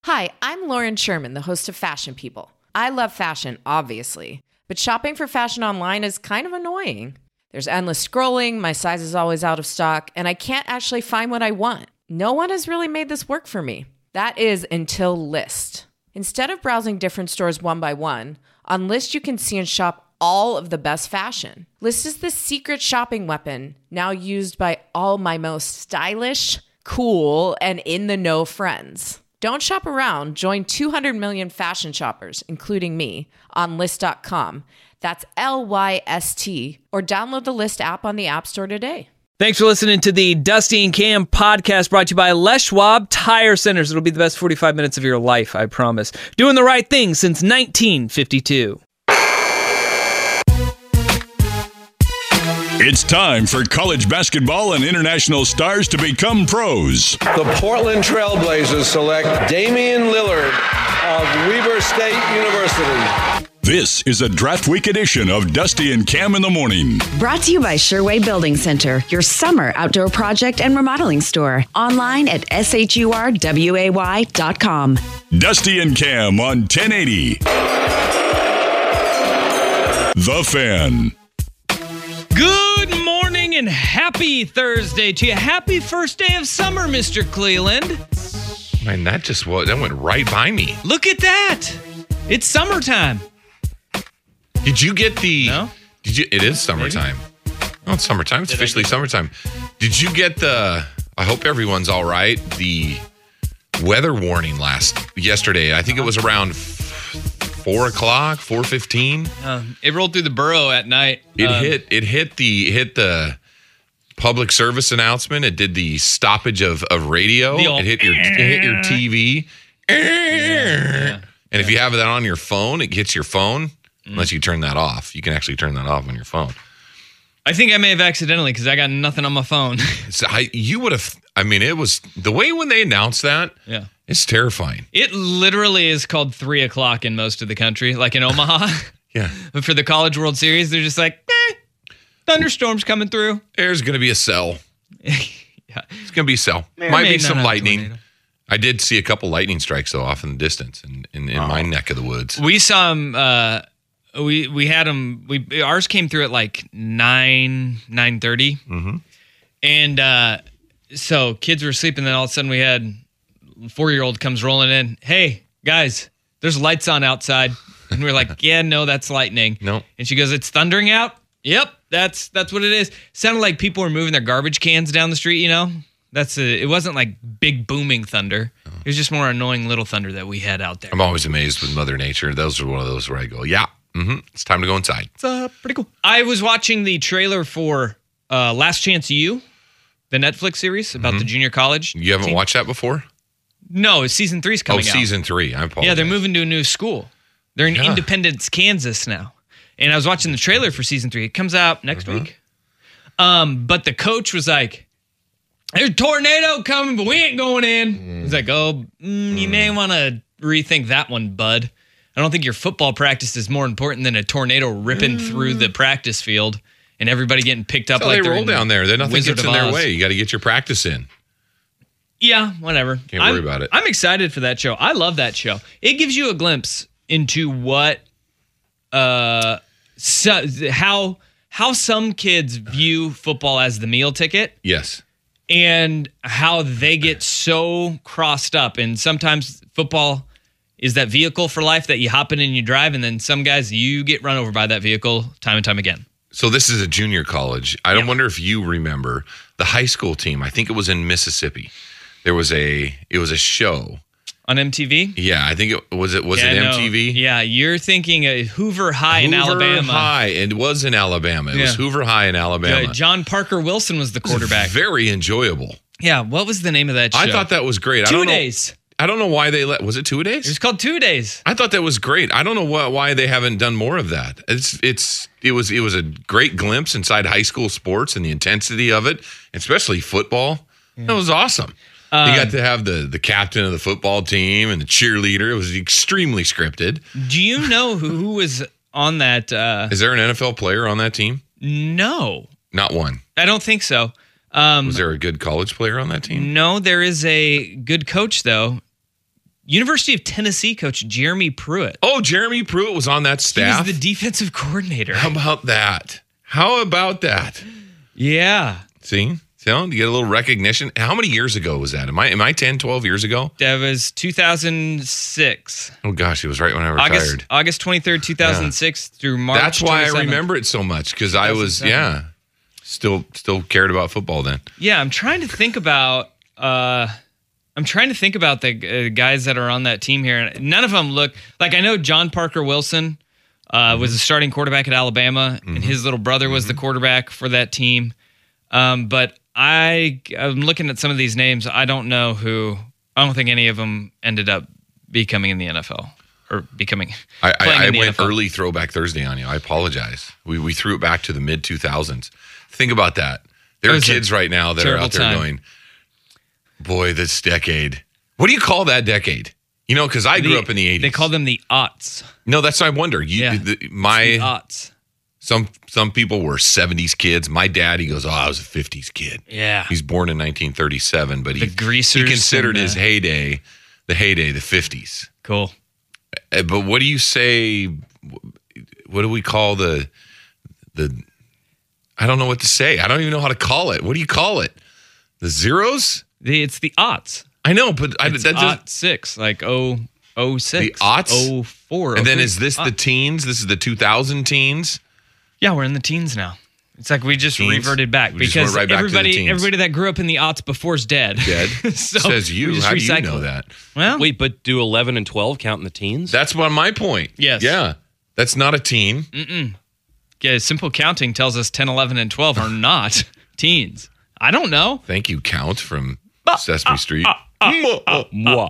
Hi, I'm Lauren Sherman, the host of Fashion People. I love fashion, obviously, but shopping for fashion online is kind of annoying. There's endless scrolling, my size is always out of stock, and I can't actually find what I want. No one has really made this work for me. That is until Lyst. Instead of browsing different stores one by one, on Lyst you can see and shop all of the best fashion. Lyst is the secret shopping weapon, now used by all my most stylish, cool, and in-the-know friends. Don't shop around. Join 200 million fashion shoppers, including me, on Lyst.com. That's Lyst, or download the Lyst app on the App Store today. Thanks for listening to the Dusty and Cam podcast brought to you by Les Schwab Tire Centers. It'll be the best 45 minutes of your life, I promise. Doing the right thing since 1952. It's time for college basketball and international stars to become pros. The Portland Trail Blazers select Damian Lillard of Weber State University. This is a draft week edition of Dusty and Cam in the Morning. Brought to you by Sherway Building Center, your summer outdoor project and remodeling store. Online at shurway.com. Dusty and Cam on 1080. The Fan. Good morning and happy Thursday to you. Happy first day of summer, Mr. Cleland. Man, that went right by me. Look at that. It's summertime. Did you get the... No? It is summertime. Oh, it's summertime. It's officially summertime. Did you get the... I hope everyone's all right. The weather warning yesterday. I think it was around 4 o'clock, 4:15. It rolled through the borough at night. It hit the public service announcement. It did the stoppage of radio. It hit your TV. Yeah. And if you have that on your phone, it hits your phone. Unless you turn that off. You can actually turn that off on your phone. I think I may have accidentally because I got nothing on my phone. So you would have, it was, the way when they announced that, yeah, it's terrifying. It literally is called 3 o'clock in most of the country, like in Omaha. Yeah. But for the College World Series, they're just like, thunderstorms coming through. There's going to be a cell. Yeah. It's going to be a cell. Might be some lightning. I did see a couple lightning strikes, though, off in the distance in my neck of the woods. We saw them, we had them, ours came through at like 9:30. Mm-hmm. And so kids were sleeping, then all of a sudden we had a 4-year-old comes rolling in. Hey, guys, there's lights on outside. And we we're like, yeah, no, that's lightning. No. And she goes, it's thundering out? Yep, that's what it is. Sounded like people were moving their garbage cans down the street, you know? It wasn't like big booming thunder. It was just more annoying little thunder that we had out there. I'm always amazed with Mother Nature. Those are one of those where I go, yeah, it's time to go inside. It's pretty cool. I was watching the trailer for Last Chance U, the Netflix series about the junior college. You haven't team. watched that before? No, season 3's coming out. Season 3. I apologize. Yeah, they're moving to a new school. They're in Independence, Kansas now. And I was watching the trailer for season 3. It comes out next week. But the coach was like, there's a tornado coming, but we ain't going in. He's like, you may want to rethink that one, bud. I don't think your football practice is more important than a tornado ripping through the practice field and everybody getting picked up. So like they roll down there. Nothing Wizard gets in of their Oz. way. You got to get your practice in. Yeah, whatever. Can't worry about it. I'm excited for that show. I love that show. It gives you a glimpse into what, how some kids view football as the meal ticket. Yes. And how they get so crossed up. And sometimes football is that vehicle for life that you hop in and you drive. And then some guys, you get run over by that vehicle time and time again. So this is a junior college. I don't wonder if you remember the high school team. I think it was in Mississippi. It was a show. On MTV? Yeah, I think it was MTV? Yeah, you're thinking of Hoover High in Alabama. Hoover High. It was in Alabama. It was Hoover High in Alabama. John Parker Wilson was the quarterback. Very enjoyable. Yeah, what was the name of that show? I thought that was great. 2 days. I don't know why they was it 2 days? It was called 2 days. I thought that was great. I don't know why they haven't done more of that. It was a great glimpse inside high school sports and the intensity of it, especially football. Yeah. That was awesome. You got to have the captain of the football team and the cheerleader. It was extremely scripted. Do you know who was on that? Is there an NFL player on that team? No. Not one. I don't think so. Was there a good college player on that team? No, there is a good coach, though. University of Tennessee coach Jeremy Pruitt. Oh, Jeremy Pruitt was on that staff? He was the defensive coordinator. How about that? Yeah. See? You get a little recognition. How many years ago was that? Am I 10, 12 years ago? That was 2006. Oh, gosh. It was right when I retired. August 23rd, 2006 through March. That's why 27th. I remember it so much, because I was, still cared about football then. Yeah, I'm trying to think about the guys that are on that team here. None of them look like, I know John Parker Wilson was the starting quarterback at Alabama, and his little brother was the quarterback for that team. But I'm looking at some of these names. I don't think any of them ended up becoming in the NFL or becoming. I went NFL. early Throwback Thursday on you. I apologize. We threw it back to the mid 2000s. Think about that. There are kids right now that are out there going, boy, this decade. What do you call that decade? Because I grew up in the 80s. They call them the aughts. No, that's what I wonder. The aughts. Some people were 70s kids. My dad, he goes, I was a 50s kid. Yeah. He's born in 1937, but he considered his heyday, the 50s. Cool. But what do you say? What do we call the? I don't know what to say. I don't even know how to call it. What do you call it? The zeros? It's the aughts. I know, but it's aught 6, like 06. The aughts? 04. And then is this the teens? This is the 2000 teens? Yeah, we're in the teens now. It's like we just reverted back because everybody that grew up in the aughts before is dead. So says you. How do you know that? Well, wait, but do 11 and 12 count in the teens? That's my point. Yes. Yeah. That's not a teen. Mm-mm. Yeah, simple counting tells us 10, 11, and 12 are not teens. I don't know. Thank you, Count from Sesame Street. But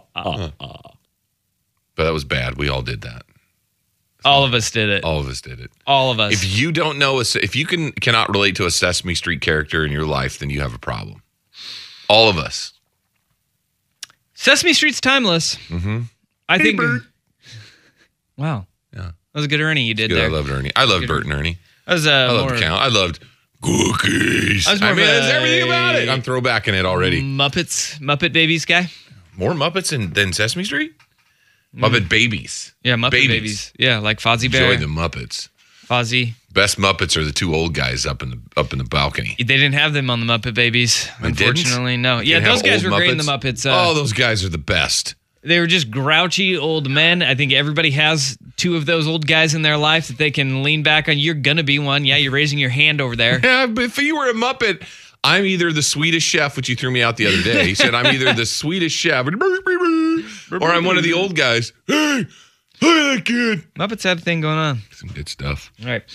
that was bad. We all did that. All of us did it. All of us did it. All of us. If you don't know, if you cannot relate to a Sesame Street character in your life, then you have a problem. All of us. Sesame Street's timeless. Mm-hmm. I think. Bert. Wow. Yeah. That was a good Ernie you did good. there. I loved Ernie. I loved Bert and Ernie. I loved Count. I loved cookies. There's everything about it. I'm throwbacking it already. Muppet Babies guy. More Muppets than Sesame Street? Muppet Babies. Yeah, Muppet Babies. Yeah, like Fozzie Bear. Enjoy the Muppets. Fozzie. Best Muppets are the two old guys up in the balcony. They didn't have them on the Muppet Babies. Unfortunately, no. Yeah, those guys were great in the Muppets. Those guys are the best. They were just grouchy old men. I think everybody has two of those old guys in their life that they can lean back on. You're going to be one. Yeah, you're raising your hand over there. Yeah, but if you were a Muppet, I'm either the Swedish chef, which you threw me out the other day. He said, I'm either the Swedish chef, or I'm one of the old guys. Hey, look at that kid. Muppets had a thing going on. Some good stuff. All right.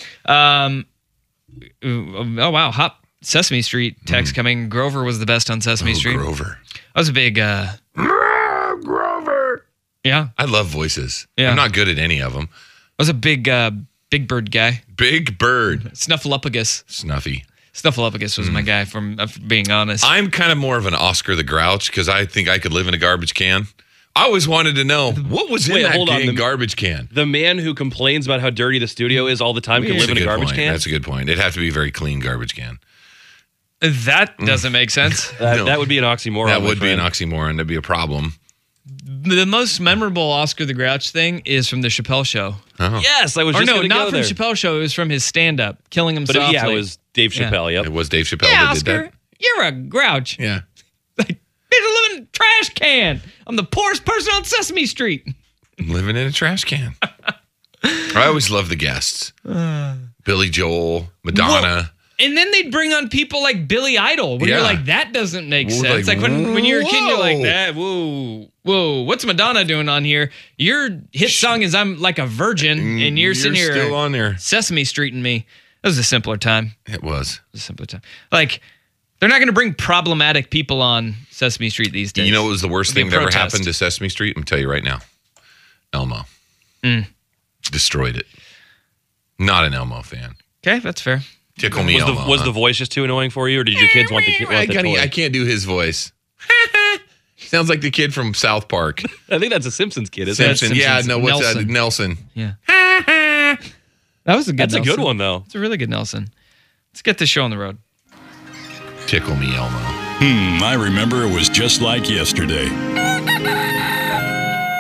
Oh, wow. Hot Sesame Street text coming. Grover was the best on Sesame Street. Grover. I was a big... Grover. Yeah. I love voices. Yeah. I'm not good at any of them. I was a big Bird guy. Big Bird. Snuffleupagus. Snuffy. Snuffleupagus was my guy, from being honest. I'm kind of more of an Oscar the Grouch because I think I could live in a garbage can. I always wanted to know what was in that garbage can. The man who complains about how dirty the studio is all the time can live in a garbage can? That's a good point. It'd have to be a very clean garbage can. That doesn't make sense. That would be an oxymoron. That would be an oxymoron. That'd be a problem. The most memorable Oscar the Grouch thing is from the Chappelle Show. Oh. Yes, I was just going to go not from there. Chappelle Show. It was from his stand-up, Killing Him But Softly. yeah, it was Dave Chappelle, yep. It was Dave Chappelle Yeah, that Oscar, did that. you're a grouch. Yeah. Like, bitch, living in a trash can. I'm the poorest person on Sesame Street. Living in a trash can. I always love the guests. Billy Joel, Madonna. Whoa. And then they'd bring on people like Billy Idol, where you're like, that doesn't make sense. Like when you're a kid, you're like, that, whoa, what's Madonna doing on here? Your hit song is I'm Like a Virgin, and you're sitting here still on there. Sesame Street and me. That was a simpler time. It was. A simpler time. Like, they're not going to bring problematic people on Sesame Street these days. You know what was the worst thing that ever happened to Sesame Street? I'm going to tell you right now. Elmo. Destroyed it. Not an Elmo fan. Okay, that's fair. Tickle me, Elmo. Was the voice just too annoying for you, or did your kids want the toy? I can't do his voice. Sounds like the kid from South Park. I think that's a Simpsons kid, isn't it? Simpson. Yeah, no, what's that? Nelson. Yeah. That was a good That's Nelson. a good one, though. It's a really good Nelson. Let's get this show on the road. Tickle me, Elmo. I remember it was just like yesterday.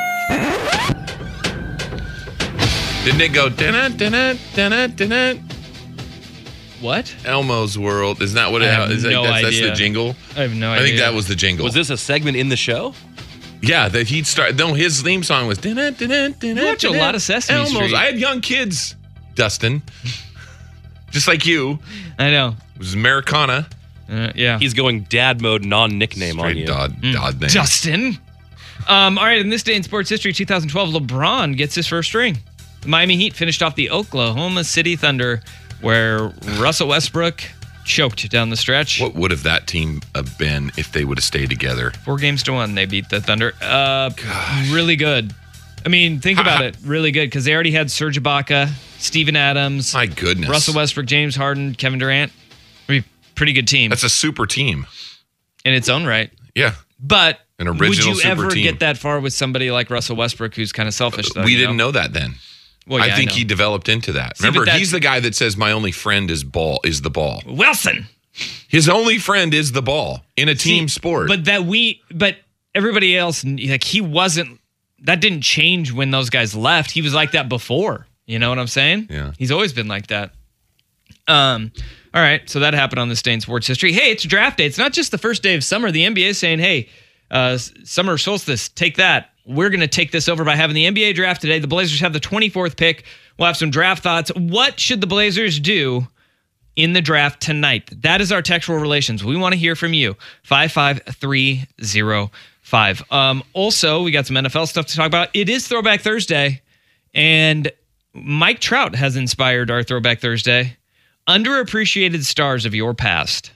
Didn't it go da-na-da-na-da-na-da-na? What? Elmo's World. Isn't that what it is? That's the jingle? I have no idea. I think that was the jingle. Was this a segment in the show? Yeah, that he'd start. No, his theme song was. You watch a lot of Sesame Street. I had young kids, Dustin, just like you. I know. It was Americana. Yeah. He's going dad mode, non-nickname on you. Dodd name. Dustin. All right, in this day in sports history, 2012, LeBron gets his first ring. The Miami Heat finished off the Oklahoma City Thunder, where Russell Westbrook choked down the stretch. What would have that team been if they would have stayed together? 4-1, they beat the Thunder. Really good. I mean, think about it. Really good, because they already had Serge Ibaka, Steven Adams. My goodness. Russell Westbrook, James Harden, Kevin Durant. I mean, pretty good team. That's a super team. In its own right. Yeah. But an original would you super ever team. Get that far with somebody like Russell Westbrook, who's kind of selfish, though? We didn't know that then. Well, yeah, I think he developed into that. Remember, he's the guy that says, my only friend is the ball. Wilson. His only friend is the ball in a team sport. But everybody else, like, he wasn't, that didn't change when those guys left. He was like that before. You know what I'm saying? Yeah. He's always been like that. All right. So that happened on this day in sports history. Hey, it's draft day. It's not just the first day of summer. The NBA is saying, hey, summer solstice, take that. We're going to take this over by having the NBA draft today. The Blazers have the 24th pick. We'll have some draft thoughts. What should the Blazers do in the draft tonight? That is our textual relations. We want to hear from you. 55305. Also, we got some NFL stuff to talk about. It is Throwback Thursday, and Mike Trout has inspired our Throwback Thursday. Underappreciated stars of your past.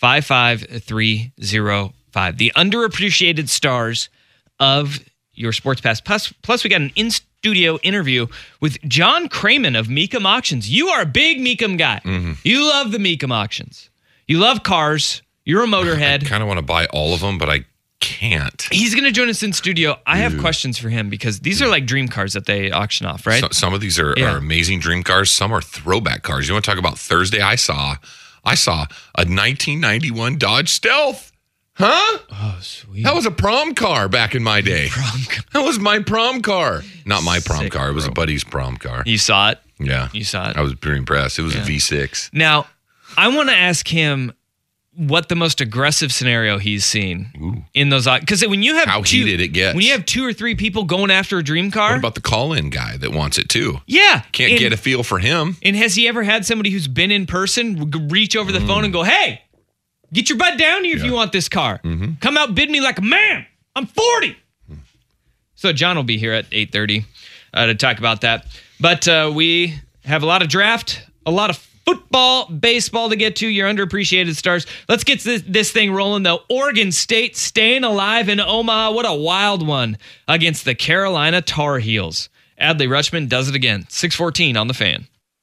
55305. The underappreciated stars of your sports past. Plus, we got an in-studio interview with John Craman of Mecum Auctions. You are a big Mecum guy. Mm-hmm. You love the Mecum Auctions. You love cars. You're a motorhead. I kind of want to buy all of them, but I can't. He's going to join us in studio. I have questions for him because these are like dream cars that they auction off, right? Some of these are amazing dream cars. Some are throwback cars. You want to talk about Thursday? I saw a 1991 Dodge Stealth. Huh? Oh, sweet. That was a prom car back in my day. That was my prom car. Not my prom car. It was a buddy's prom car. You saw it? Yeah. You saw it? I was pretty impressed. It was a V6. Now, I want to ask him what the most aggressive scenario he's seen in those. Because when you have heated it gets. When you have 2 or 3 people going after a dream car. What about the call-in guy that wants it too? Yeah. Can't get a feel for him. And has he ever had somebody who's been in person reach over the phone and go, hey, get your butt down here if you want this car. Mm-hmm. Come out, bid me like a man. I'm 40. So John will be here at 8:30 to talk about that. But we have a lot of draft, a lot of football, baseball to get to, your underappreciated stars. Let's get this thing rolling, though. Oregon State staying alive in Omaha. What a wild one against the Carolina Tar Heels. Adley Rutschman does it again. 6:14 on the Fan.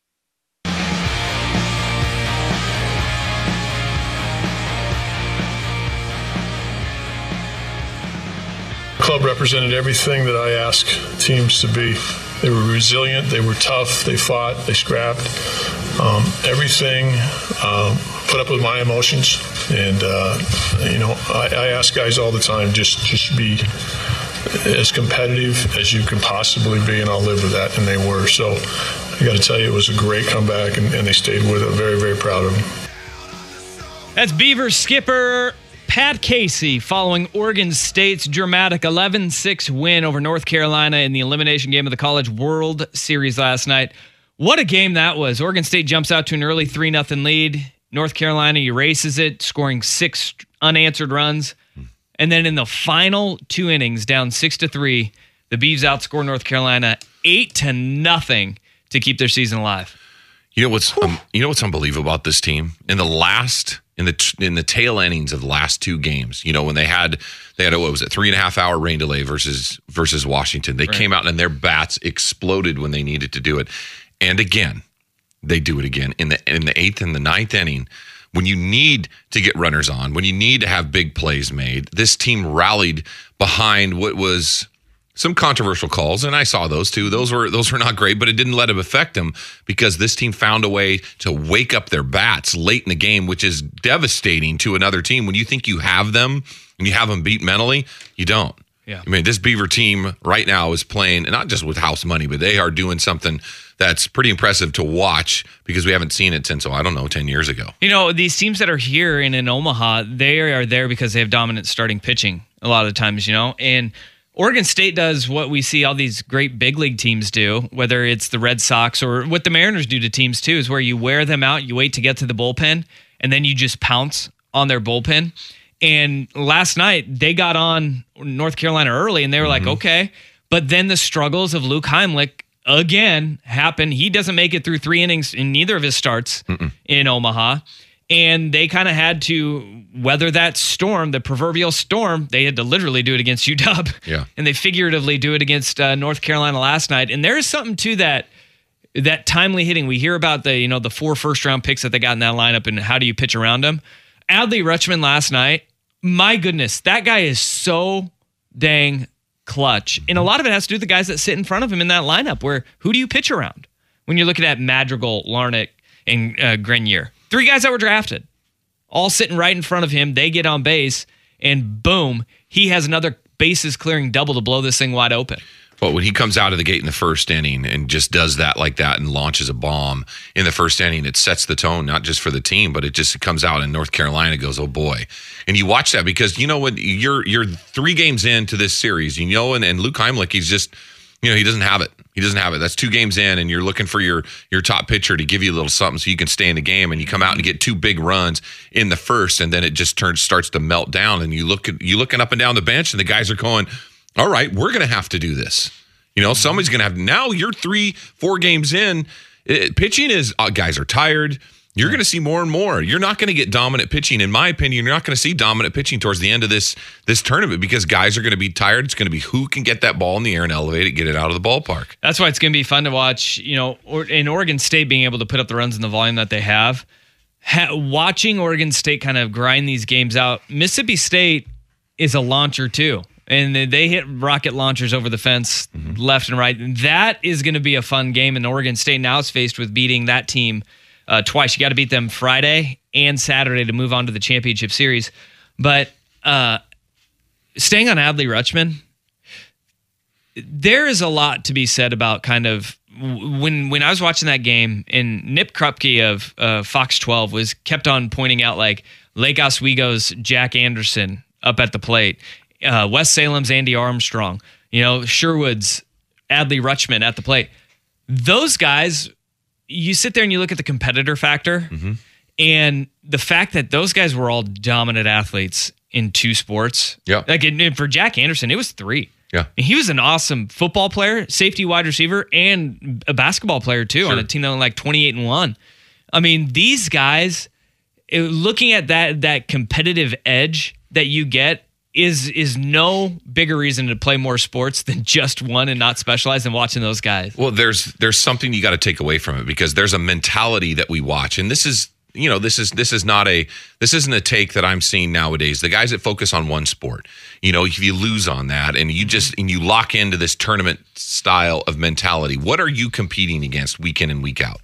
Club represented everything that I ask teams to be. They were resilient, they were tough, they fought, they scrapped. Everything, put up with my emotions. And, I ask guys all the time, just be as competitive as you can possibly be, and I'll live with that, and they were. So I got to tell you, it was a great comeback, and they stayed with it. Very, very proud of them. That's Beavers skipper Pat Casey following Oregon State's dramatic 11-6 win over North Carolina in the elimination game of the College World Series last night. What a game that was. Oregon State jumps out to an early 3-0 lead. North Carolina erases it, scoring 6 unanswered runs. And then in the final 2 innings, down 6-3, the Beavs outscore North Carolina 8-0 to keep their season alive. You know what's unbelievable about this team? In the tail innings of the last 2 games, when they had what was it, 3.5 hour rain delay versus Washington. They came out and their bats exploded when they needed to do it. And again, they do it again in the 8th and the 9th inning. When you need to get runners on, when you need to have big plays made, this team rallied behind what was some controversial calls, and I saw those too. Those were not great, but it didn't let them affect them because this team found a way to wake up their bats late in the game, which is devastating to another team. When you think you have them and you have them beat mentally, you don't. Yeah. I mean, this Beaver team right now is playing, not just with house money, but they are doing something that's pretty impressive to watch because we haven't seen it since, 10 years ago. You know, these teams that are here and in Omaha, they are there because they have dominant starting pitching a lot of the times, and Oregon State does what we see all these great big league teams do, whether it's the Red Sox or what the Mariners do to teams too, is where you wear them out, you wait to get to the bullpen, and then you just pounce on their bullpen. And last night, they got on North Carolina early, and they were like, okay. But then the struggles of Luke Heimlich again happen. He doesn't make it through 3 innings in neither of his starts in Omaha. And they kind of had to weather that storm, the proverbial storm. They had to literally do it against UW. Yeah. And they figuratively do it against North Carolina last night. And there is something to that timely hitting. We hear about the 4 first-round picks that they got in that lineup and how do you pitch around them. Adley Rutschman last night, my goodness, that guy is so dang clutch. And a lot of it has to do with the guys that sit in front of him in that lineup where who do you pitch around when you're looking at Madrigal, Larnach, and Grenier? 3 guys that were drafted, all sitting right in front of him. They get on base, and boom, he has another bases clearing double to blow this thing wide open. But when he comes out of the gate in the first inning and just does that like that and launches a bomb in the first inning, it sets the tone, not just for the team, but it comes out and North Carolina goes, oh boy. And you watch that because, when you're 3 games into this series, and Luke Heimlich, he's just, he doesn't have it. He doesn't have it. That's 2 games in, and you're looking for your top pitcher to give you a little something so you can stay in the game. And you come out and get 2 big runs in the first, and then it just starts to melt down. And you're looking up and down the bench, and the guys are going, all right, we're going to have to do this. Somebody's going to have. Now you're 3-4 games in. Pitching is guys are tired. You're going to see more and more. You're not going to get dominant pitching, in my opinion. You're not going to see dominant pitching towards the end of this tournament because guys are going to be tired. It's going to be who can get that ball in the air and elevate it, get it out of the ballpark. That's why it's going to be fun to watch. In Oregon State being able to put up the runs in the volume that they have, watching Oregon State kind of grind these games out. Mississippi State is a launcher too. And they hit rocket launchers over the fence left and right. That is going to be a fun game. And Oregon State now is faced with beating that team twice. You got to beat them Friday and Saturday to move on to the championship series. But staying on Adley Rutschman, there is a lot to be said about kind of when I was watching that game, and Nip Krupke of Fox 12 kept on pointing out like Lake Oswego's Jack Anderson up at the plate. West Salem's Andy Armstrong, Sherwood's Adley Rutschman at the plate. Those guys, you sit there and you look at the competitor factor and the fact that those guys were all dominant athletes in 2 sports. Yeah. Like for Jack Anderson, it was 3. Yeah. He was an awesome football player, safety wide receiver, and a basketball player too on a team that went like 28-1. I mean, these guys, looking at that competitive edge that you get, is no bigger reason to play more sports than just one and not specialize in watching those guys. Well, there's something you got to take away from it because there's a mentality that we watch, and this isn't a take that I'm seeing nowadays. The guys that focus on one sport, if you lose on that and you lock into this tournament style of mentality, what are you competing against week in and week out?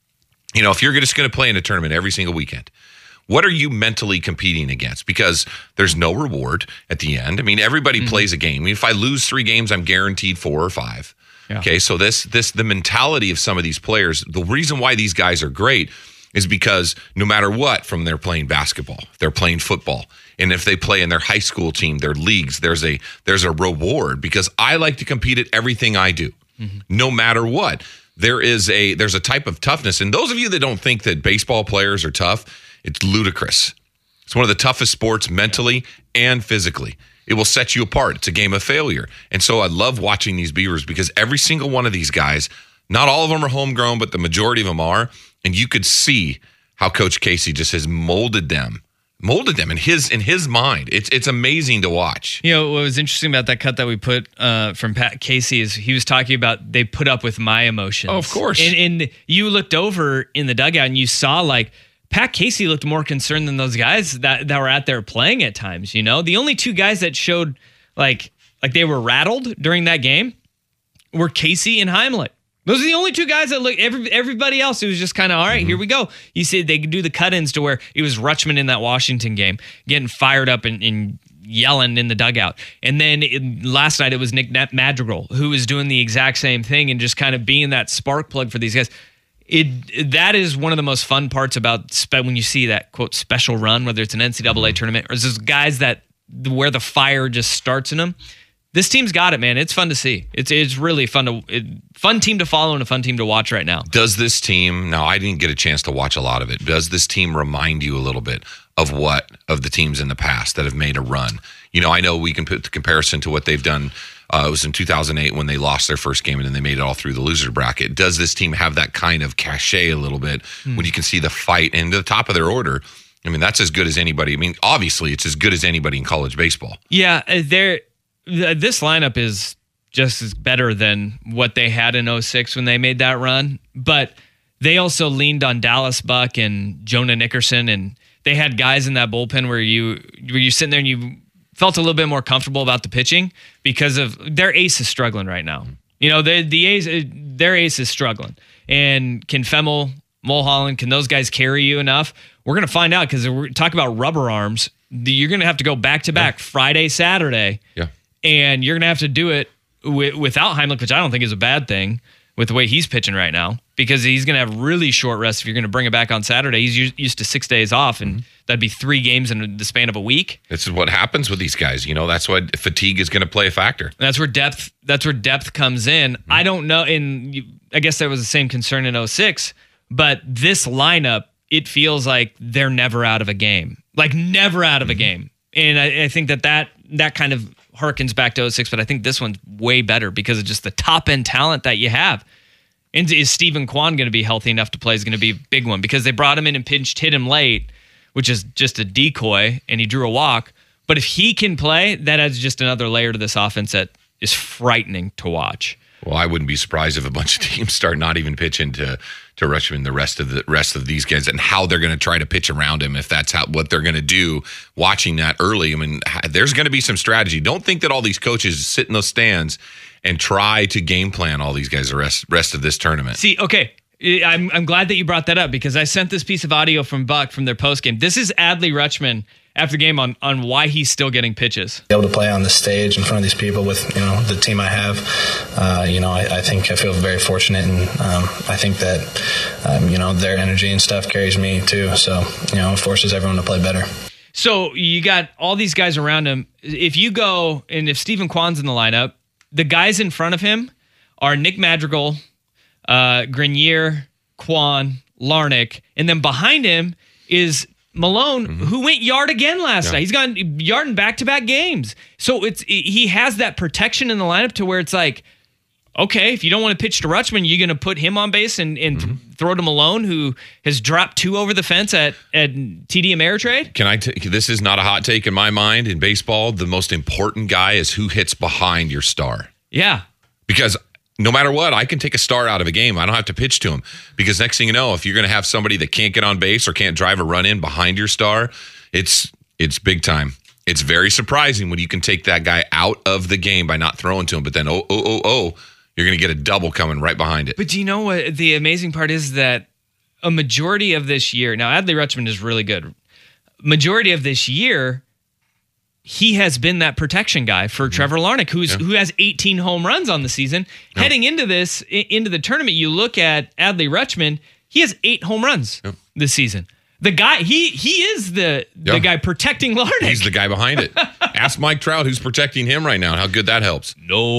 If you're just going to play in a tournament every single weekend, what are you mentally competing against? Because there's no reward at the end. I mean, everybody plays a game. I mean, if I lose 3 games, I'm guaranteed 4 or 5. Yeah. Okay, so the mentality of some of these players, the reason why these guys are great is because no matter what, from they're playing basketball, they're playing football, and if they play in their high school team, their leagues, there's a reward because I like to compete at everything I do, no matter what. There's a type of toughness, and those of you that don't think that baseball players are tough, it's ludicrous. It's one of the toughest sports mentally and physically. It will set you apart. It's a game of failure. And so I love watching these Beavers because every single one of these guys, not all of them are homegrown, but the majority of them are. And you could see how Coach Casey just has molded them in his mind. It's amazing to watch. What was interesting about that cut that we put from Pat Casey is he was talking about they put up with my emotions. Oh, of course. And you looked over in the dugout and you saw like Pat Casey looked more concerned than those guys that were out there playing at times. The only 2 guys that showed like they were rattled during that game were Casey and Heimlich. Those are the only 2 guys that look. Everybody else, it was just kind of all right. Here we go. You see, they could do the cut-ins to where it was Rutschman in that Washington game getting fired up and yelling in the dugout. And then last night it was Nick Madrigal who was doing the exact same thing and just kind of being that spark plug for these guys. That is one of the most fun parts about when you see that, quote, special run, whether it's an NCAA tournament or those guys where the fire just starts in them. This team's got it, man. It's fun to see. It's really fun team to follow and a fun team to watch right now. Does this team, now I didn't get a chance to watch a lot of it, does this team remind you a little bit of the teams in the past that have made a run? I know we can put the comparison to what they've done. It was in 2008 when they lost their first game and then they made it all through the loser bracket. Does this team have that kind of cachet a little bit when you can see the fight and the top of their order? I mean, that's as good as anybody. I mean, obviously, it's as good as anybody in college baseball. Yeah, this lineup is just as better than what they had in 06 when they made that run. But they also leaned on Dallas Buck and Jonah Nickerson, and they had guys in that bullpen where you're sitting there and you felt a little bit more comfortable about the pitching because of their ace is struggling right now. Their ace is struggling. And can Femmel, Mulholland, can those guys carry you enough? We're going to find out because we're talking about rubber arms. You're going to have to go back-to-back Friday, Saturday. Yeah. And you're going to have to do it without Heimlich, which I don't think is a bad thing with the way he's pitching right now, because he's going to have really short rest if you're going to bring it back on Saturday. He's used to 6 days off, and that'd be 3 games in the span of a week. This is what happens with these guys. That's why fatigue is going to play a factor. That's where depth comes in. I don't know, and I guess that was the same concern in 06, but this lineup, it feels like they're never out of a game. Like never out of a game. And I think that kind of harkens back to 06, but I think this one's way better because of just the top-end talent that you have. And is Stephen Kwan going to be healthy enough to play is going to be a big one because they brought him in and pinch hit him late, which is just a decoy, and he drew a walk. But if he can play, that adds just another layer to this offense that is frightening to watch. Well, I wouldn't be surprised if a bunch of teams start not even pitching to Rutschman the rest of these guys and how they're going to try to pitch around him if that's what they're going to do. Watching that early, I mean, there's going to be some strategy. Don't think that all these coaches sit in those stands and try to game plan all these guys the rest of this tournament. See, okay, I'm glad that you brought that up because I sent this piece of audio from Buck from their postgame. This is Adley Rutschman after the game on why he's still getting pitches. Be able to play on the stage in front of these people with the team I have, I think I feel very fortunate, and I think that their energy and stuff carries me too. So it forces everyone to play better. So you got all these guys around him. If you go and if Stephen Kwan's in the lineup, the guys in front of him are Nick Madrigal, Grenier, Kwan, Larnach, and then behind him is Malone, who went yard again last night. He's gone yard in back-to-back games. So he has that protection in the lineup to where it's like, okay, if you don't want to pitch to Rutschman, you're going to put him on base and throw to Malone, who has dropped 2 over the fence at TD Ameritrade. This is not a hot take in my mind. In baseball, the most important guy is who hits behind your star. Yeah. Because no matter what, I can take a star out of a game. I don't have to pitch to him because next thing you know, if you're going to have somebody that can't get on base or can't drive a run in behind your star, it's big time. It's very surprising when you can take that guy out of the game by not throwing to him, but then, you're going to get a double coming right behind it. But do you know what the amazing part is? That a majority of this year, now Adley Rutschman is really good. Majority of this year, he has been that protection guy for Trevor Larnach, who has 18 home runs on the season. Heading into the tournament, you look at Adley Rutschman, he has 8 home runs this season. The guy, he is the guy protecting Larnach. He's the guy behind it. Ask Mike Trout who's protecting him right now and how good that helps.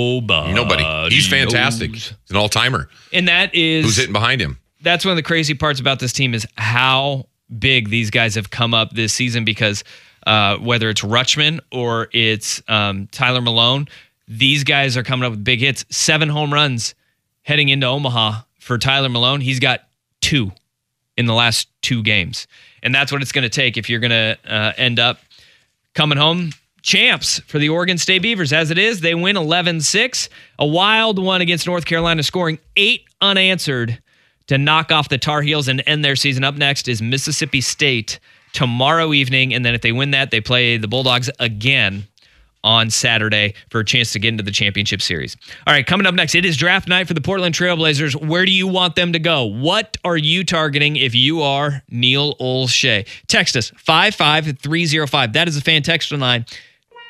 Nobody. He's fantastic. He's an all-timer. And that is... Who's hitting behind him? That's one of the crazy parts about this team is how big these guys have come up this season because... whether it's Rutschman or it's Tyler Malone, these guys are coming up with big hits. 7 home runs heading into Omaha for Tyler Malone. He's got 2 in the last 2 games. And that's what it's going to take if you're going to end up coming home champs for the Oregon State Beavers. As it is, they win 11-6. A wild one against North Carolina, scoring 8 unanswered to knock off the Tar Heels and end their season. Up next is Mississippi State tomorrow evening, and then if they win that, they play the Bulldogs again on Saturday for a chance to get into the championship series. All right, coming up next, it is draft night for the Portland Trailblazers. Where do you want them to go? What are you targeting if you are Neil Olshey? Text us 55305. That is the fan text line.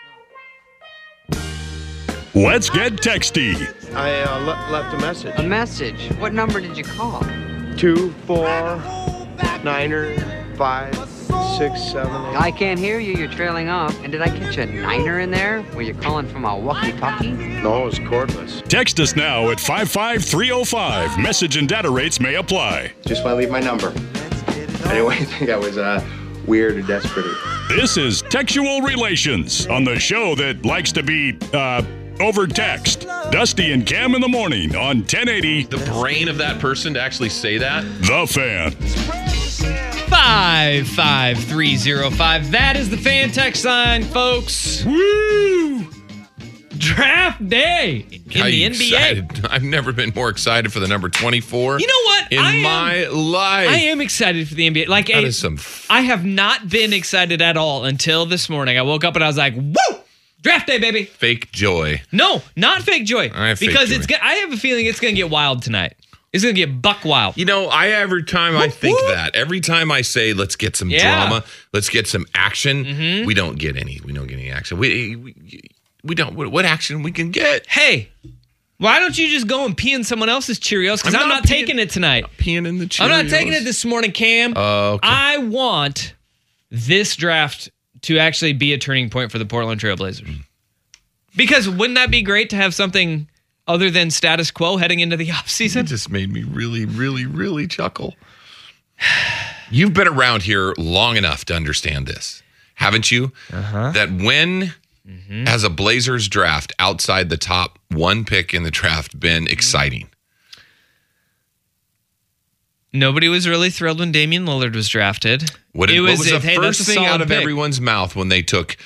Let's get texty. I left a message. A message? What number did you call? 2495678. I can't hear you. You're trailing off. And did I catch a niner in there? Were you calling from a walkie-talkie? No, it was cordless. Text us now at 55305. Message and data rates may apply. Just want to leave my number. Anyway, I think I was weird or desperate. This is Textual Relations on the show that likes to be, over text. Dusty and Cam in the morning on 1080. The brain of that person to actually say that. The Fan. 55305. That is the fan text line, folks. Woo! Draft day in the NBA. Excited? I've never been more excited for the number 24. You know what? In my life. I am excited for the NBA. Like, that is some I have not been excited at all until this morning. I woke up and I was like, woo! Draft day, baby. Fake joy. No, not fake joy. I have because fake joy. I have a feeling it's going to get wild tonight. It's going to get buck wild. You know, every time I think that, every time I say, let's get some drama, let's get some action, we don't get any action. We don't. What action we can get? Hey, why don't you just go and pee in someone else's Cheerios? Because I'm not taking it tonight. Peeing in the Cheerios. I'm not taking it this morning, Cam. Okay. I want this draft to actually be a turning point for the Portland Trailblazers. Because wouldn't that be great to have something other than status quo heading into the offseason? It just made me really, really, really chuckle. You've been around here long enough to understand this, haven't you? That when has a Blazers draft outside the top one pick in the draft been exciting? Nobody was really thrilled when Damian Lillard was drafted. What was the first thing out of everyone's mouth when they took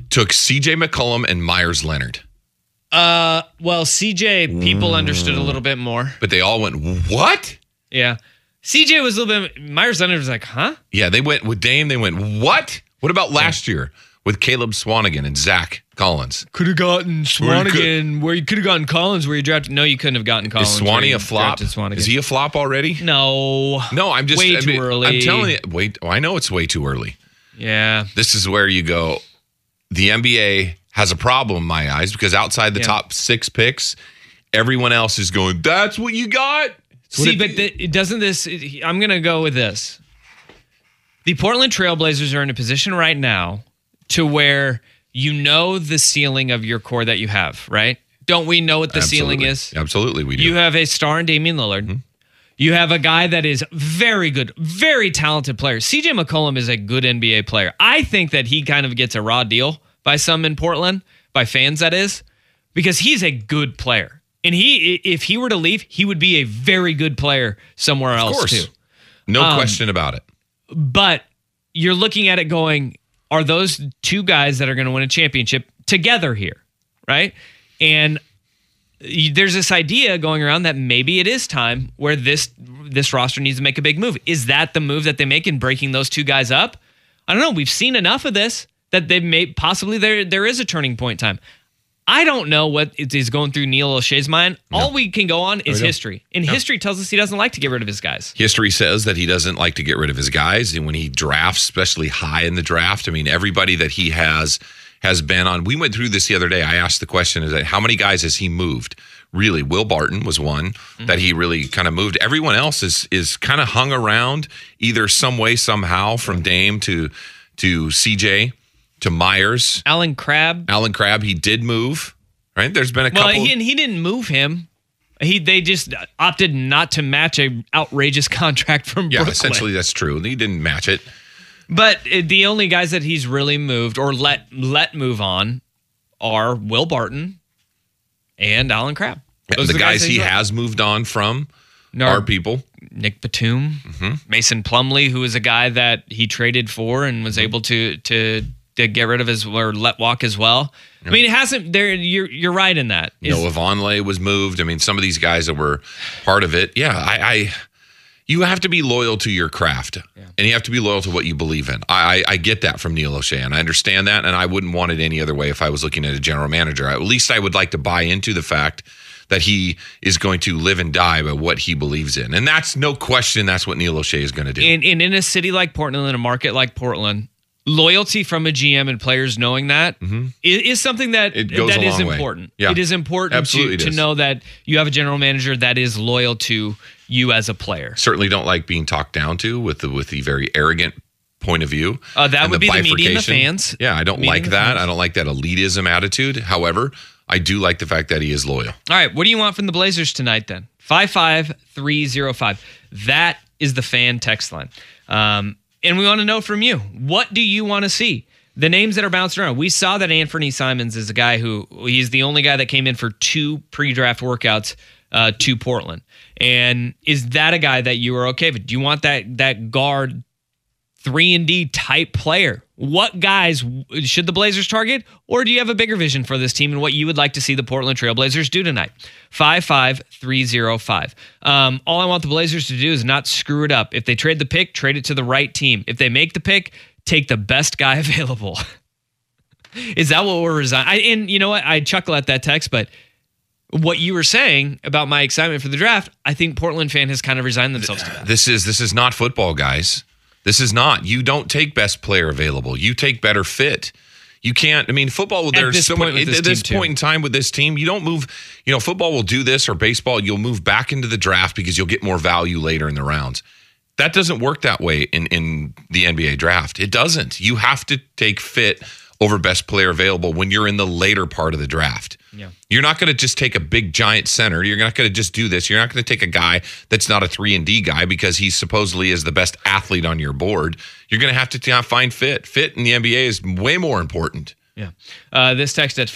CJ McCollum and Myers Leonard? Well, CJ, people understood a little bit more. But they all went, what? Yeah. CJ was a little bit, Myers Leonard was like, huh? Yeah, they went with Dame, they went, what? What about last year with Caleb Swanigan and Zach Collins? Could have gotten Swanigan where you could have gotten Collins where you drafted. No, you couldn't have gotten Collins. Is Swanee a flop? Is he a flop already? No. No, I'm just way too early. I'm telling you, I know it's way too early. Yeah. This is where you go. The NBA has a problem in my eyes because outside the top 6 picks, everyone else is going, that's what you got? See, but doesn't this, I'm going to go with this. The Portland Trailblazers are in a position right now to where you know the ceiling of your core that you have, right? Don't we know what the ceiling is? Absolutely, we do. You have a star in Damian Lillard. You have a guy that is very good, very talented player. CJ McCollum is a good NBA player. I think that he kind of gets a raw deal by some in Portland, by fans that is, because he's a good player. And if he were to leave, he would be a very good player somewhere else too. No question about it. But you're looking at it going, are those two guys that are going to win a championship together here, right? And there's this idea going around that maybe it is time where this roster needs to make a big move. Is that the move that they make in breaking those two guys up? I don't know. We've seen enough of this that they may possibly there is a turning point time. I don't know what is going through Neil O'Shea's mind. No. All we can go on is history. And history tells us he doesn't like to get rid of his guys. History says that he doesn't like to get rid of his guys. And when he drafts, especially high in the draft, I mean, everybody that he has been on. We went through this the other day. I asked the question, is that how many guys has he moved? Really, Will Barton was one that he really kind of moved. Everyone else is kind of hung around either some way, somehow, from Dame to CJ. To Myers. Alan Crabb, he did move, right? There's been a couple. Well, he didn't move him. They just opted not to match an outrageous contract from Brooklyn. Yeah, essentially that's true. He didn't match it. But the only guys that he's really moved or let move on are Will Barton and Alan Crabb. Those the guys he has moved on from are people. Nick Batum, Mason Plumlee, who is a guy that he traded for and was able to get rid of or let walk as well. I mean, it hasn't. You're right in that. Noah Vonleh was moved. I mean, some of these guys that were part of it. Yeah, you have to be loyal to your craft, and you have to be loyal to what you believe in. I get that from Neil O'Shea, and I understand that, and I wouldn't want it any other way if I was looking at a general manager. At least I would like to buy into the fact that he is going to live and die by what he believes in, and that's no question. That's what Neil O'Shea is going to do. And in a city like Portland, in a market like Portland, loyalty from a GM and players knowing that is something that It goes that a is long way. important. Yeah. It is important Absolutely to it is. know that you have a general manager that is loyal to you as a player. Certainly don't like being talked down to with the very arrogant point of view. That and would be the media and the bifurcation. fans. Yeah, I don't Media like and the that. fans. I don't like that elitism attitude. However, I do like the fact that he is loyal. All right, what do you want from the Blazers tonight then? 55305. That is the fan text line. And we want to know from you, what do you want to see? The names that are bouncing around. We saw that Anthony Simons is a guy he's the only guy that came in for 2 pre-draft workouts to Portland. And is that a guy that you are okay with? Do you want that guard 3-and-D type player? What guys should the Blazers target? Or do you have a bigger vision for this team and what you would like to see the Portland Trail Blazers do tonight? 55305. All I want the Blazers to do is not screw it up. If they trade the pick, trade it to the right team. If they make the pick, take the best guy available. Is that what we're resigning? And you know what? I chuckle at that text, but what you were saying about my excitement for the draft, I think Portland fan has kind of resigned themselves to that. This is not football, guys. This is not. You don't take best player available. You take better fit. You can't. I mean, football. There's so many. At this point in time with this team, you don't move. You know, football will do this, or baseball. You'll move back into the draft because you'll get more value later in the rounds. That doesn't work that way in the NBA draft. It doesn't. You have to take fit over best player available when you're in the later part of the draft. Yeah. You're not going to just take a big giant center. You're not going to just do this. You're not going to take a guy that's not a 3-and-D guy because he supposedly is the best athlete on your board. You're going to have to find fit. Fit in the NBA is way more important. Yeah. This text at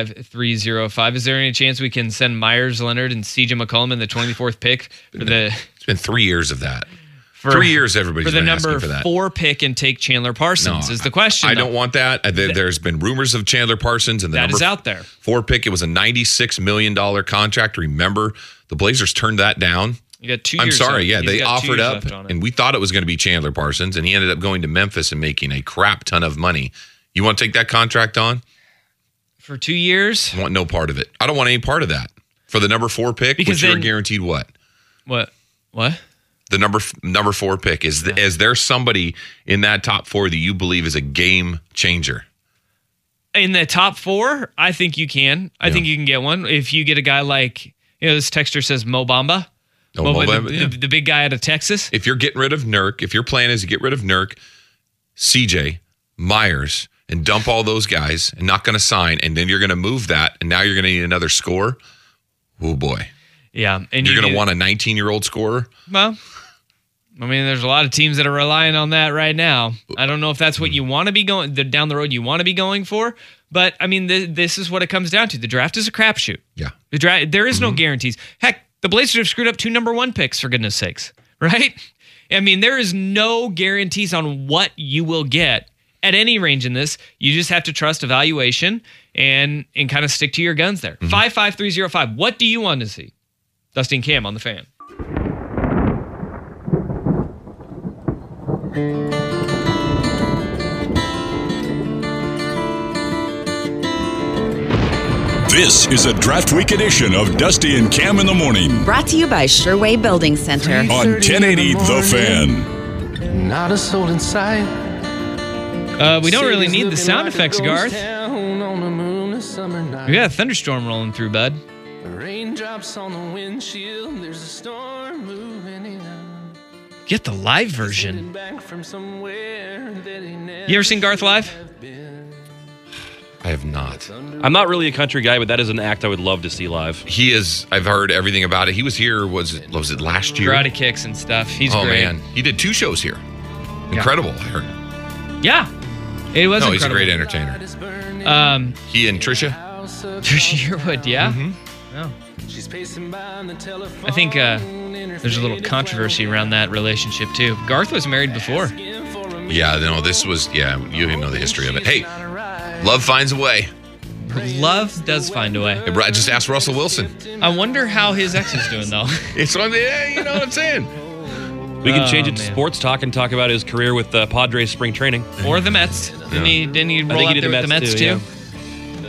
55305. Is there any chance we can send Myers Leonard and CJ McCollum in the 24th pick for the? It's been 3 years of that. 3 years, everybody's for the been number asking for that. 4 pick and take Chandler Parsons is the question. I don't want that. There's been rumors of Chandler Parsons, and the that number is out there. 4 pick. It was a $96 million contract. Remember, the Blazers turned that down. You got 2 I'm years. sorry. Left. Yeah, He's they got 2 offered years up, left on it. and we thought it was going to be Chandler Parsons, and he ended up going to Memphis and making a crap ton of money. You want to take that contract on? For 2 years? I want no part of it. I don't want any part of that. For the number 4 pick, Because which you're then- guaranteed what? What? The number 4 pick. Is there somebody in that top 4 that you believe is a game changer? In the top 4, I think you can. I think you can get one. If you get a guy like, this texter says Mo Bamba. The big guy out of Texas. If you're getting rid of Nurk, if your plan is to get rid of Nurk, CJ, Myers, and dump all those guys and not going to sign, and then you're going to move that, and now you're going to need another scorer, oh boy. Yeah. And you're going to want a 19-year-old scorer? Well, I mean, there's a lot of teams that are relying on that right now. I don't know if that's what you want to be going down the road you want to be going for, but I mean, this is what it comes down to. The draft is a crapshoot. Yeah. The draft, there is no guarantees. Heck, the Blazers have screwed up 2 number 1 picks, for goodness sakes, right? I mean, there is no guarantees on what you will get at any range in this. You just have to trust evaluation and kind of stick to your guns there. 55305. What do you want to see? Dusty and Cam on the Fan. This is a Draft Week edition of Dusty and Cam in the Morning. Brought to you by Sherway Building Center. On 1080 The Fan. Not a soul inside. We don't really need the sound effects, Garth. We got a thunderstorm rolling through, bud. Raindrops on the windshield. There's a storm moving in. Get the live version. You ever seen Garth live? I have not. I'm not really a country guy, but that is an act I would love to see live. He is. I've heard everything about it. He was here. Was it last year? Karate kicks and stuff. He's great. Man, he did 2 shows here. Incredible. I heard. Yeah, it was. He's a great entertainer. He and Trisha Yearwood. Yeah. Oh. I think there's a little controversy around that relationship too. Garth was married before. Yeah, no, this was. Yeah, you didn't know the history of it. Hey, love finds a way. Love does find a way. Just ask Russell Wilson. I wonder how his ex is doing though. It's on the. You know what I'm saying. We can change it to sports talk and talk about his career with Padres spring training. Or the Mets. Didn't he roll out there with the Mets too?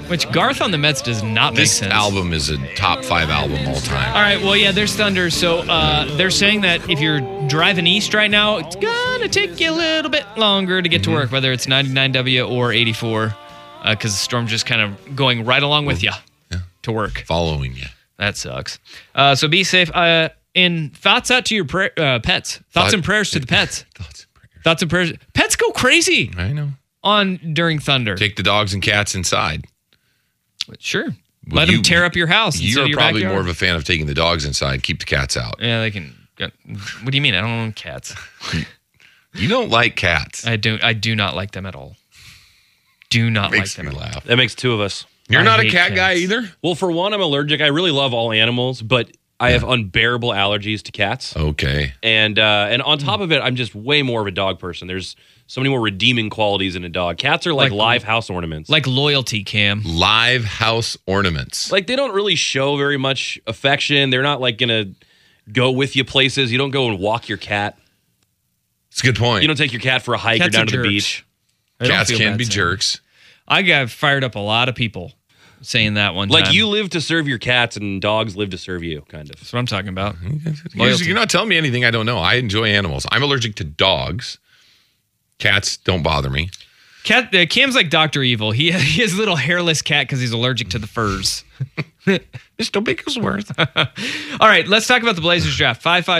Which Garth on the Mets does not make This sense. album is a top 5 album all time. All right, well, yeah, there's Thunder. So they're saying that if you're driving east right now, it's going to take you a little bit longer to get to work, whether it's 99W or 84, because the storm's just kind of going right along with you to work. Following you. That sucks. So be safe. And thoughts out to your pets. Thoughts and prayers to the pets. Thoughts and prayers. Pets go crazy. I know. During Thunder. Take the dogs and cats inside. Sure. Let them tear up your house. You're your probably backyard. more of a fan of taking the dogs inside. Keep the cats out. Yeah, they can. What do you mean? I don't own cats. You don't like cats. I do not like them at all. Do not Makes like them me at all. laugh. That makes two of us. You're not a hate cat guy cats. either? Well, for one, I'm allergic. I really love all animals, but I have unbearable allergies to cats. Okay. And on top of it, I'm just way more of a dog person. There's so many more redeeming qualities in a dog. Cats are like live house ornaments. Like loyalty, Cam. Live house ornaments. Like they don't really show very much affection. They're not like gonna go with you places. You don't go and walk your cat. It's a good point. You don't take your cat for a hike Cats or down are to the jerks. beach. I don't Cats feel can bad be saying jerks. I got fired up a lot of people saying that one time. Like you live to serve your cats and dogs live to serve you, kind of. That's what I'm talking about. You're not telling me anything I don't know. I enjoy animals. I'm allergic to dogs. Cats don't bother me. Cam's like Dr. Evil. He has a little hairless cat because he's allergic to the furs. Mr. Bigglesworth. All right, let's talk about the Blazers draft.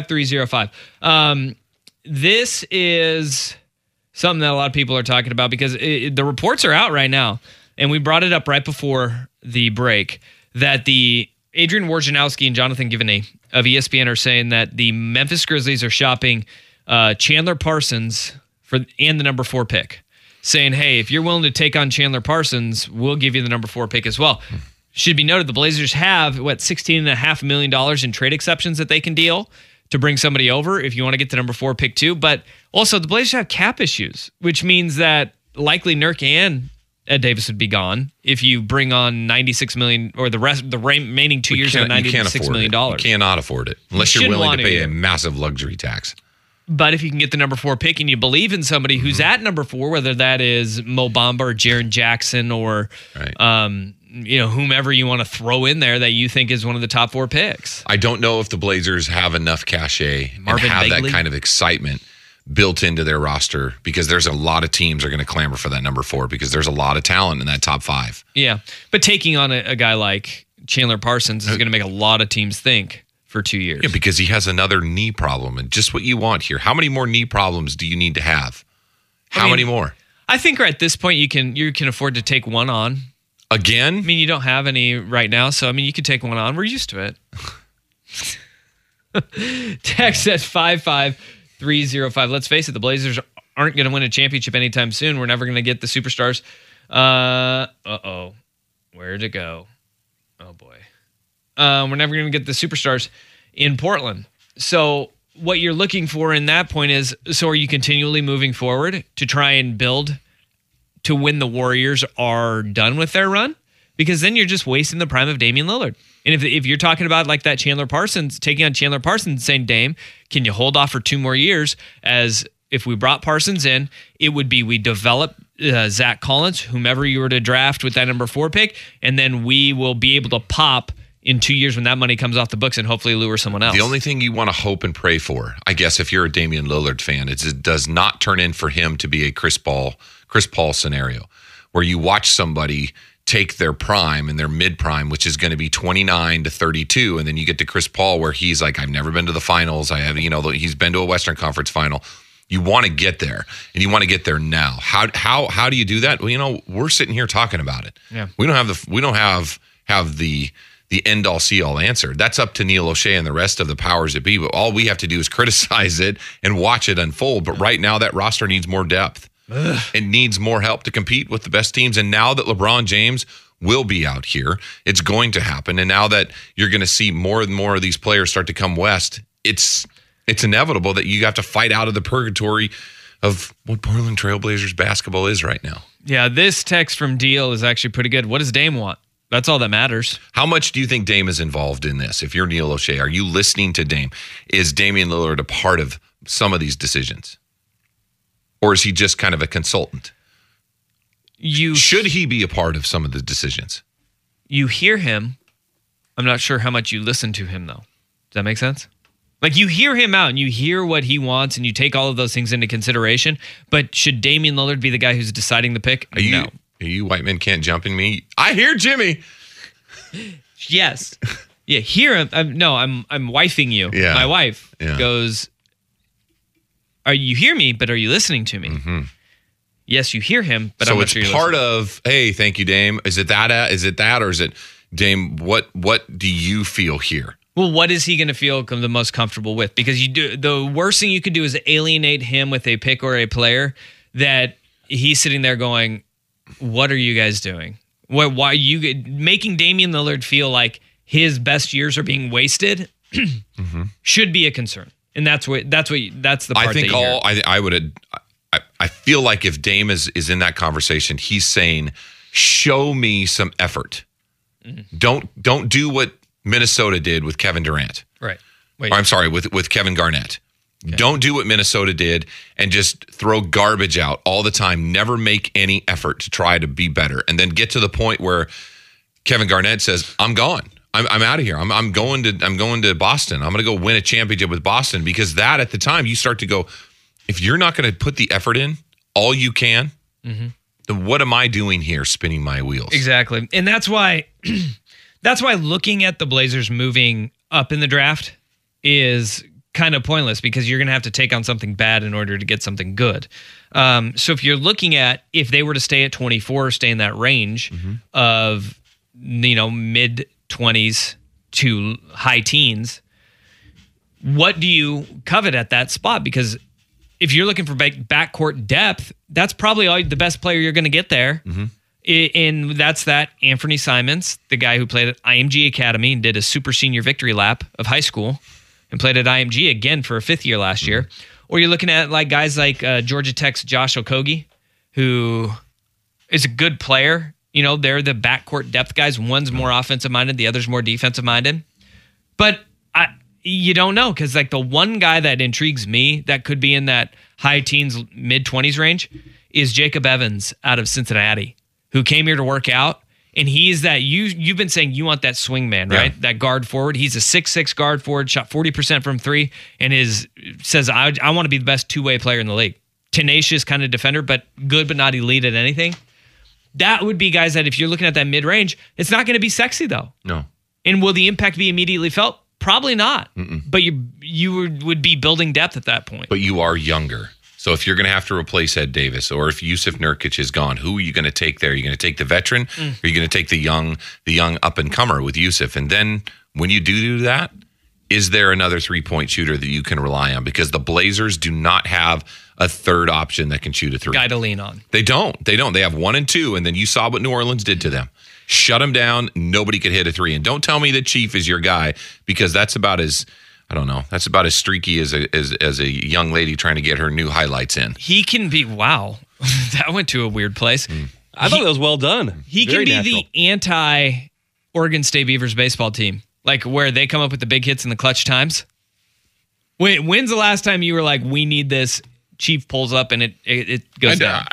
55305. This is something that a lot of people are talking about because the reports are out right now. And we brought it up right before the break that the Adrian Wojnarowski and Jonathan Givney of ESPN are saying that the Memphis Grizzlies are shopping Chandler Parsons and the number 4 pick, saying, hey, if you're willing to take on Chandler Parsons, we'll give you the number 4 pick as well. Should be noted, the Blazers have, $16.5 million in trade exceptions that they can deal to bring somebody over if you want to get the number 4 pick too. But also, the Blazers have cap issues, which means that likely Nurk and Ed Davis would be gone if you bring on $96 million or the remaining 2 years of $96 million. You cannot afford it unless you're shouldn't willing want to pay to. a massive luxury tax. But if you can get the number 4 pick and you believe in somebody who's at number 4, whether that is Mo Bamba or Jaren Jackson or whomever you want to throw in there that you think is one of the top 4 picks. I don't know if the Blazers have enough cachet Marvin and have Bagley? that kind of excitement built into their roster because there's a lot of teams are going to clamor for that number 4 because there's a lot of talent in that top 5. Yeah, but taking on a guy like Chandler Parsons is going to make a lot of teams think for 2 years. Yeah, because he has another knee problem and just what you want here. How many more knee problems do you need to have? How many more? I think right at this point you can afford to take one on. Again? I mean, you don't have any right now, so I mean, you could take one on. We're used to it. Text at 55305. Let's face it, the Blazers aren't going to win a championship anytime soon. We're never going to get the superstars. Where'd it go? Oh, boy. We're never going to get the superstars in Portland. So what you're looking for in that point is, so are you continually moving forward to try and build to when the Warriors are done with their run? Because then you're just wasting the prime of Damian Lillard. And if you're talking about like that Chandler Parsons, taking on Chandler Parsons, saying, Dame, can you hold off for 2 more years? As if we brought Parsons in, it would be we develop Zach Collins, whomever you were to draft with that number 4 pick, and then we will be able to pop in 2 years when that money comes off the books and hopefully lure someone else. The only thing you want to hope and pray for, I guess, if you're a Damian Lillard fan, is it does not turn in for him to be a Chris Paul scenario where you watch somebody take their prime and their mid-prime, which is going to be 29 to 32, and then you get to Chris Paul where he's like, I've never been to the finals. He's been to a Western Conference final. You want to get there, and you want to get there now. How do you do that? Well, we're sitting here talking about it. Yeah. We don't have the end-all, see-all answer. That's up to Neil O'Shea and the rest of the powers that be, but all we have to do is criticize it and watch it unfold. But right now, that roster needs more depth. It needs more help to compete with the best teams. And now that LeBron James will be out here, it's going to happen. And now that you're going to see more and more of these players start to come west, it's inevitable that you have to fight out of the purgatory of what Portland Trailblazers basketball is right now. Yeah, this text from Deal is actually pretty good. What does Dame want? That's all that matters. How much do you think Dame is involved in this? If you're Neil O'Shea, are you listening to Dame? Is Damian Lillard a part of some of these decisions? Or is he just kind of a consultant? Should he be a part of some of the decisions? You hear him. I'm not sure how much you listen to him, though. Does that make sense? Like, you hear him out and you hear what he wants and you take all of those things into consideration. But should Damian Lillard be the guy who's deciding the pick? No. Are you white men can't jump in me? I hear Jimmy. Yes. Yeah, hear him. I'm wifing you. Yeah. My wife goes, you hear me, but are you listening to me? Mm-hmm. Yes, you hear him, but so I'm not it's sure you're part listening. of, hey, thank you, Dame. Is it that? Is it that? Or is it, Dame, what do you feel here? Well, what is he going to feel the most comfortable with? Because the worst thing you could do is alienate him with a pick or a player that he's sitting there going, what are you guys doing? Why are you making Damian Lillard feel like his best years are being wasted? Should be a concern. And that's the part I think I feel like if Dame is in that conversation, he's saying, show me some effort. Don't do what Minnesota did with Kevin Durant. Right. Or, I'm sorry, with Kevin Garnett. Okay. Don't do what Minnesota did and just throw garbage out all the time. Never make any effort to try to be better. And then get to the point where Kevin Garnett says, I'm gone. I'm out of here. I'm going to Boston. I'm going to go win a championship with Boston, because that at the time you start to go, if you're not going to put the effort in all you can, then what am I doing here spinning my wheels? Exactly. And that's why looking at the Blazers moving up in the draft is kind of pointless, because you're going to have to take on something bad in order to get something good. So if you're looking at, if they were to stay at 24, stay in that range of, mid 20s to high teens, what do you covet at that spot? Because if you're looking for backcourt depth, that's probably the best player you're going to get there. And that's that Anthony Simons, the guy who played at IMG Academy and did a super senior victory lap of high school and played at IMG again for a fifth year last year. Or you're looking at like guys like Georgia Tech's Josh Okogie, who is a good player. They're the backcourt depth guys. One's more offensive minded, the other's more defensive minded. But you don't know, because like the one guy that intrigues me that could be in that high teens, mid 20s range is Jacob Evans out of Cincinnati, who came here to work out. And he's that, you've been saying you want that swing man, right? Yeah. That guard forward. He's a 6'6" guard forward, shot 40% from three, and says, I want to be the best two-way player in the league. Tenacious kind of defender, but good but not elite at anything. That would be guys that if you're looking at that mid-range, it's not going to be sexy though. No. And will the impact be immediately felt? Probably not. But you would be building depth at that point. But you are younger. So if you're going to have to replace Ed Davis, or if Yusuf Nurkic is gone, who are you going to take there? Are you going to take the veteran, or are you going to take the young up-and-comer with Yusuf? And then when you do that, is there another three-point shooter that you can rely on? Because the Blazers do not have a third option that can shoot a three. Guy to lean on. They don't. They have 1 and 2, and then you saw what New Orleans did to them. Shut them down. Nobody could hit a three. And don't tell me that Chief is your guy, because that's about as... I don't know. That's about as streaky as a young lady trying to get her new highlights in. He can be, wow. That went to a weird place. I thought that was well done. He Very can be natural. the anti-Oregon State Beavers baseball team, like where they come up with the big hits in the clutch times. When's the last time you were like, we need this, Chief pulls up and it goes down?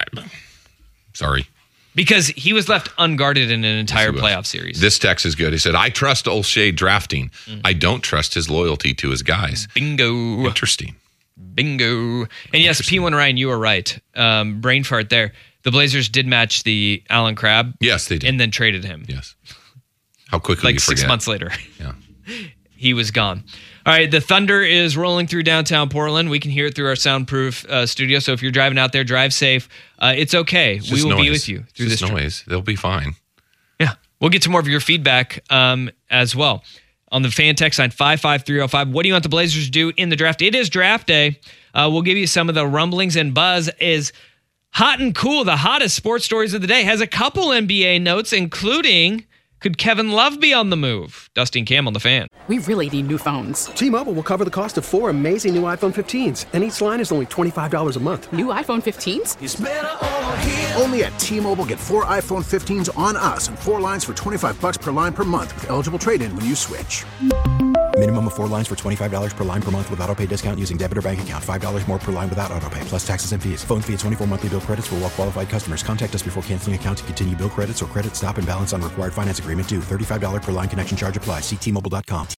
Sorry. Because he was left unguarded in an entire playoff series. This text is good. He said, I trust Olshey drafting. I don't trust his loyalty to his guys. Bingo. Interesting. Bingo. And yes, P1 Ryan, you were right. Brain fart there. The Blazers did match the Allen Crabbe. Yes, they did. And then traded him. Yes. How quickly you forget. 6 months later. Yeah. He was gone. All right, the thunder is rolling through downtown Portland. We can hear it through our soundproof studio. So if you're driving out there, drive safe. It's okay. We will be with you through this noise. They'll be fine. Yeah. We'll get to more of your feedback as well. On the fan text line 55305. What do you want the Blazers to do in the draft? It is draft day. We'll give you some of the rumblings, and Buzz is hot and cool. The hottest sports stories of the day. Has a couple NBA notes, including... could Kevin Love be on the move? Dusty and Cam on the Fan. We really need new phones. T-Mobile will cover the cost of 4 amazing new iPhone 15s, and each line is only $25 a month. New iPhone 15s? It's better over here. Only at T-Mobile, get 4 iPhone 15s on us and 4 lines for $25 per line per month with eligible trade-in when you switch. Minimum of 4 lines for $25 per line per month with autopay discount using debit or bank account. $5 more per line without autopay, plus taxes and fees. Phone fee at 24 monthly bill credits for well qualified customers. Contact us before canceling account to continue bill credits or credit stop and balance on required finance agreement due. $35 per line connection charge applies. See T-Mobile.com.